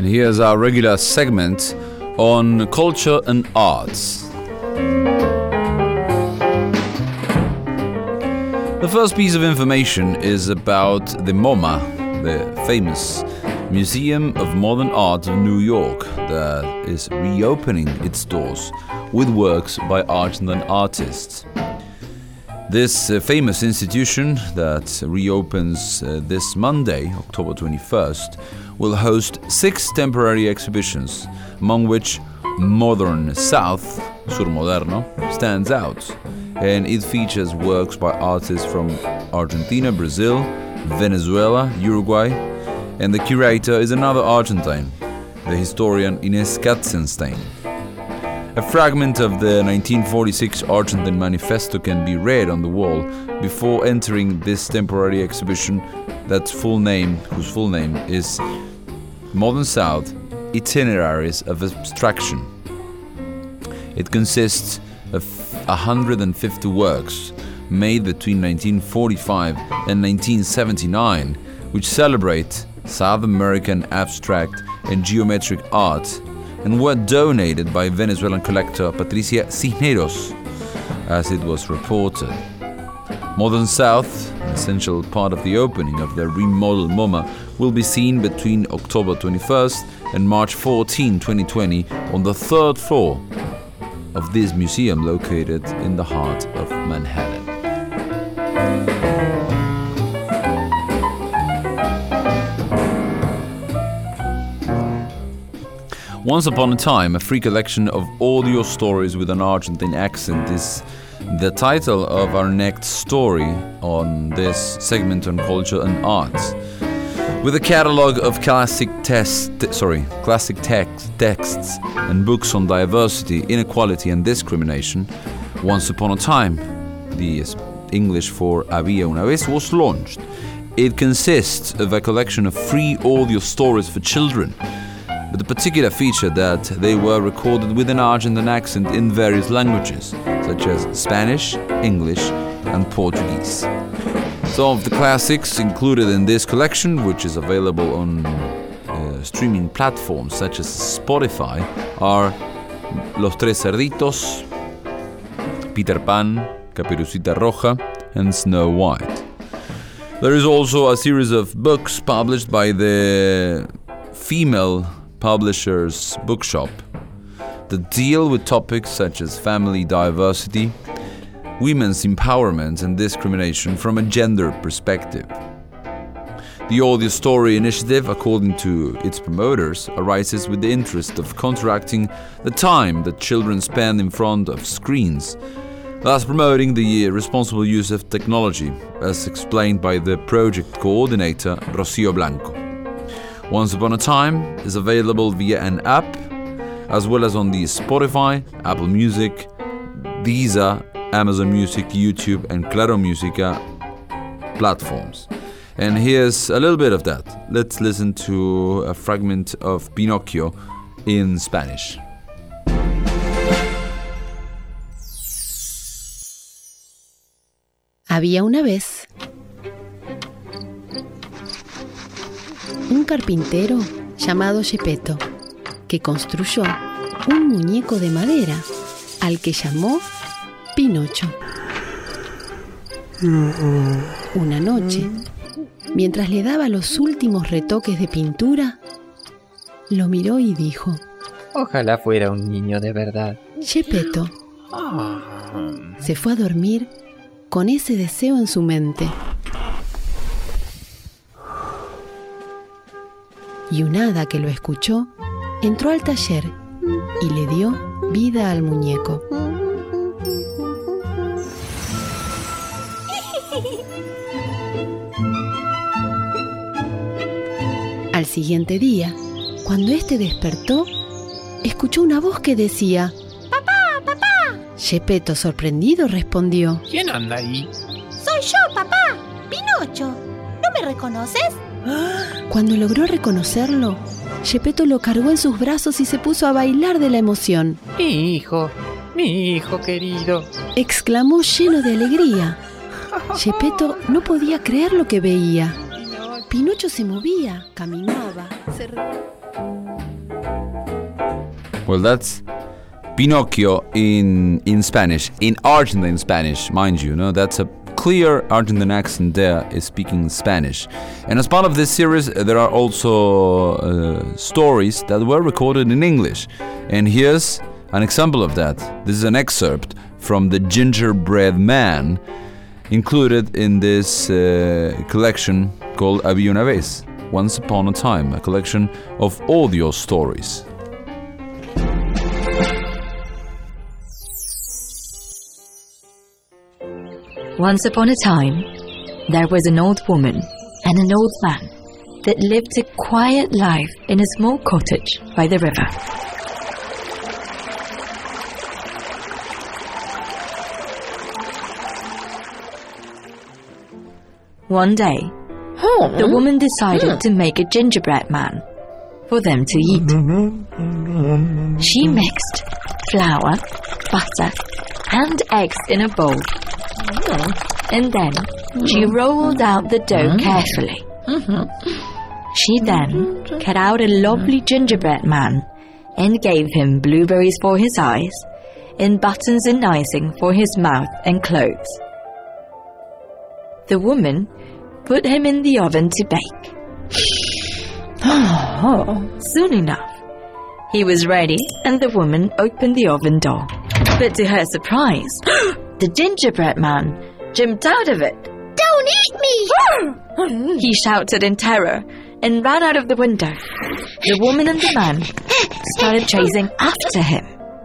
here's our regular segment on culture and arts. The first piece of information is about the MoMA, the famous Museum of Modern Art of New York, that is reopening its doors with works by Argentine artists. This famous institution that reopens this Monday, October 21st, will host 6 temporary exhibitions, among which Modern South, Sur Moderno, stands out, and it features works by artists from Argentina, Brazil, Venezuela, Uruguay, and the curator is another Argentine, the historian Inés Katzenstein. A fragment of the 1946 Argentine Manifesto can be read on the wall before entering this temporary exhibition whose full name is Modern South, Itineraries of Abstraction. It consists of 150 works made between 1945 and 1979, which celebrate South American abstract and geometric art, and were donated by Venezuelan collector Patricia Cisneros, as it was reported. Modern South, an essential part of the opening of the remodeled MoMA, will be seen between October 21st and March 14, 2020, on the 3rd floor of this museum located in the heart of Manhattan. Once Upon a Time, a free collection of audio stories with an Argentine accent is the title of our next story on this segment on culture and arts. With a catalog of classic texts and books on diversity, inequality and discrimination, Once Upon a Time, the English for Había una vez, was launched. It consists of a collection of free audio stories for children, with the particular feature that they were recorded with an Argentine accent in various languages, such as Spanish, English, and Portuguese. Some of the classics included in this collection, which is available on streaming platforms such as Spotify, are Los Tres Cerditos, Peter Pan, Caperucita Roja, and Snow White. There is also a series of books published by the female Publishers Bookshop that deal with topics such as family diversity, women's empowerment and discrimination from a gender perspective. The Audio Story Initiative, according to its promoters, arises with the interest of counteracting the time that children spend in front of screens, thus promoting the responsible use of technology, as explained by the project coordinator Rocío Blanco. Once Upon a Time is available via an app, as well as on the Spotify, Apple Music, Deezer, Amazon Music, YouTube, and Claro Música platforms. And here's a little bit of that. Let's listen to a fragment of Pinocchio in Spanish. Había una vez un carpintero llamado Geppetto, que construyó un muñeco de madera al que llamó Pinocho. Una noche, mientras le daba los últimos retoques de pintura, lo miró y dijo: Ojalá fuera un niño de verdad. Geppetto se fue a dormir con ese deseo en su mente. Y un hada que lo escuchó entró al taller y le dio vida al muñeco. Al siguiente día, cuando éste despertó, escuchó una voz que decía: ¡Papá, papá! Geppetto, sorprendido, respondió: ¿Quién anda ahí? Soy yo, papá, Pinocho. ¿No me reconoces? Cuando logró reconocerlo, Geppetto lo cargó en sus brazos y se puso a bailar de la emoción. Mi hijo querido, exclamó lleno de alegría. Geppetto no podía creer lo que veía. Pinocho se movía, caminaba, se Well, that's Pinocchio in Spanish, in Argentine Spanish, mind you. No, that's a clear Argentine accent there, is speaking Spanish. And as part of this series, there are also stories that were recorded in English. And here's an example of that. This is an excerpt from The Gingerbread Man, included in this collection called Había una vez, Once Upon a Time, a collection of audio stories. Once upon a time, there was an old woman and an old man that lived a quiet life in a small cottage by the river. One day, the woman decided to make a gingerbread man for them to eat. She mixed flour, butter, and eggs in a bowl. And then she rolled out the dough carefully. She then cut out a lovely gingerbread man and gave him blueberries for his eyes and buttons and icing for his mouth and clothes. The woman put him in the oven to bake. Soon enough, he was ready and the woman opened the oven door. But to her surprise, the gingerbread man jumped out of it. Don't eat me! He shouted in terror and ran out of the window. The woman and the man started chasing after him.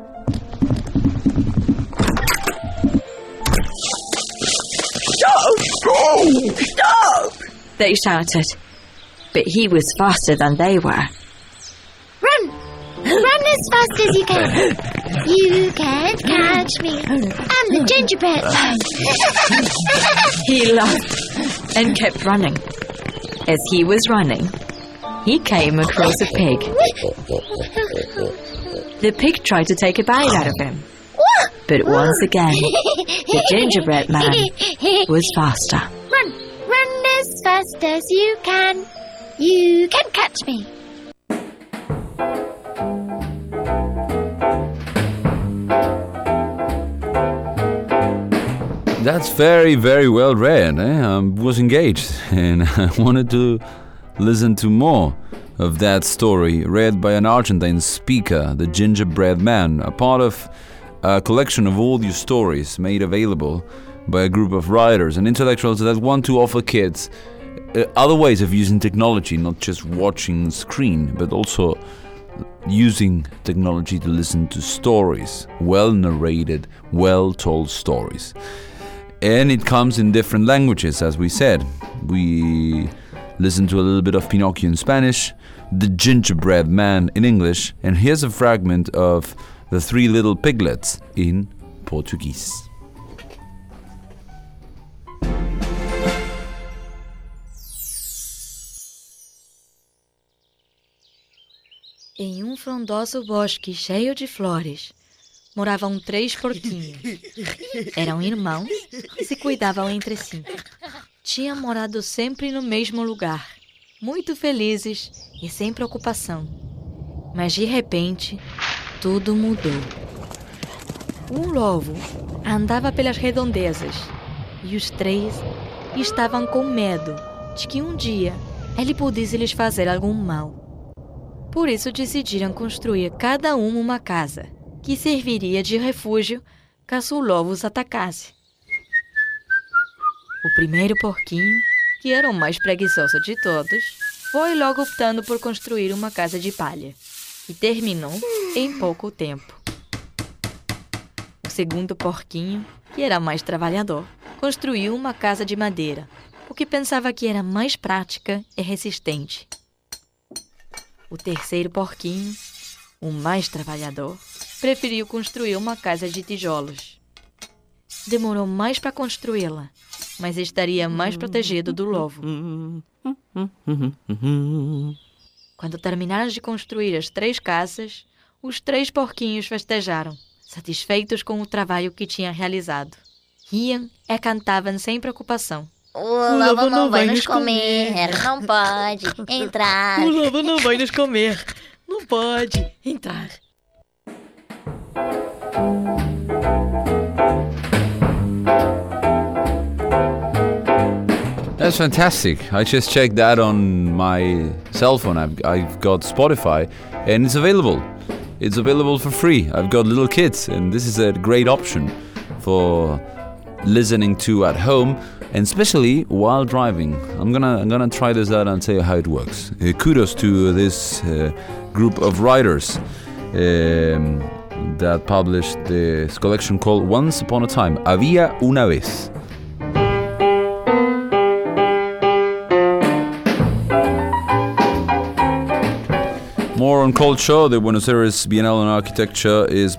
Stop! Stop! They shouted, but he was faster than they were. Run! Run as fast as you can. You can't catch me. I'm the gingerbread man. He laughed and kept running. As he was running, he came across a pig. The pig tried to take a bite out of him. But once again, the gingerbread man was faster. Run! Run as fast as you can. You can catch me. That's very, very well read. I was engaged and I wanted to listen to more of that story read by an Argentine speaker, The Gingerbread Man, a part of a collection of audio stories made available by a group of writers and intellectuals that want to offer kids other ways of using technology, not just watching screen, but also using technology to listen to stories, well-narrated, well-told stories. And it comes in different languages, as we said. We listened to a little bit of Pinocchio in Spanish, The Gingerbread Man in English, and here's a fragment of The Three Little Piglets in Portuguese. Em frondoso bosque cheio de flores, moravam 3 porquinhos. Eram irmãos e se cuidavam entre si. Tinham morado sempre no mesmo lugar, muito felizes e sem preocupação. Mas de repente, tudo mudou. Um lobo andava pelas redondezas e os 3 estavam com medo de que um dia ele pudesse lhes fazer algum mal. Por isso decidiram construir cada um uma casa que serviria de refúgio caso o lobo os atacasse. O primeiro porquinho, que era o mais preguiçoso de todos, foi logo optando por construir uma casa de palha, e terminou em pouco tempo. O segundo porquinho, que era mais trabalhador, construiu uma casa de madeira, porque pensava que era mais prática e resistente. O terceiro porquinho, o mais trabalhador, preferiu construir uma casa de tijolos. Demorou mais para construí-la, mas estaria mais protegido do lobo. Quando terminaram de construir as 3 casas, os 3 porquinhos festejaram, satisfeitos com o trabalho que tinham realizado. Riam e cantavam sem preocupação, O lobo não vai nos comer, não pode entrar. O lobo não vai nos comer. Não pode entrar. That's fantastic. I just checked that on my cell phone. I've got Spotify and it's available. It's available for free. I've got little kids and this is a great option for listening to at home and especially while driving. I'm gonna try this out and tell you how it works. Kudos to this group of writers that published this collection called Once Upon a Time. Había una vez. More on culture. The Buenos Aires Bienal in Architecture is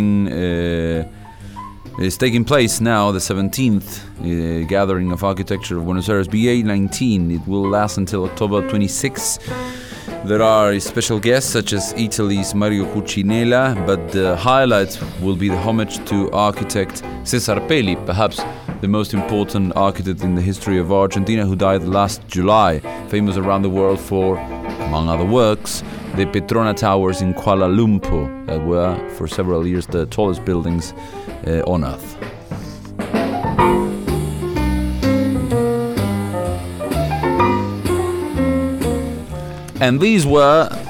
taking place now, the 17th gathering of architecture of Buenos Aires, BA19. It will last until October 26. There are special guests such as Italy's Mario Cucinella, but the highlight will be the homage to architect Cesar Pelli, perhaps the most important architect in the history of Argentina, who died last July, famous around the world for, among other works, the Petrona Towers in Kuala Lumpur, that were for several years the tallest buildings on Earth. And these were